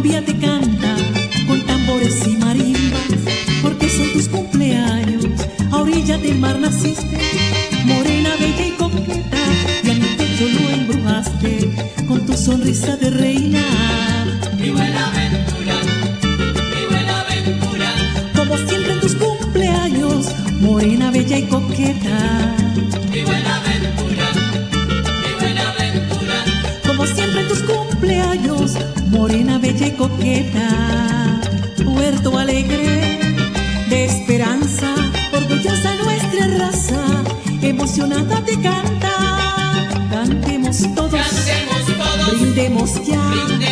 Colombia te canta con tambores y marimbas, porque son tus cumpleaños. A orilla del mar naciste, morena, bella y coqueta, y a mi pecho lo embrujaste con tu sonrisa de reina. Mi Buenaventura, mi Buenaventura, Como siempre en tus cumpleaños, morena, bella y coqueta. mi Buenaventura, mi Buenaventura, Como siempre en tus cumpleaños, morena, bella y coqueta. Puerto Alegre, de esperanza, orgullosa nuestra raza, emocionada te canta. Cantemos todos, cantemos todos, brindemos ya, brindemos